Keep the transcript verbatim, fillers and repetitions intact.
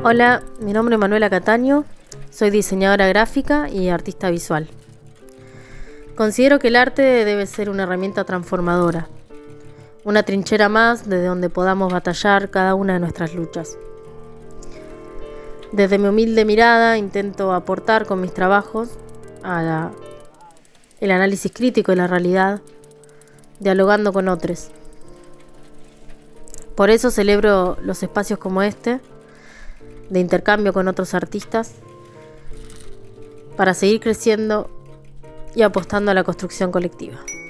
Hola, mi nombre es Manuela Cataño, soy diseñadora gráfica y artista visual. Considero que el arte debe ser una herramienta transformadora, una trinchera más desde donde podamos batallar cada una de nuestras luchas. Desde mi humilde mirada intento aportar con mis trabajos a la, el análisis crítico de la realidad, dialogando con otros. Por eso celebro los espacios como este, de intercambio con otros artistas, para seguir creciendo y apostando a la construcción colectiva.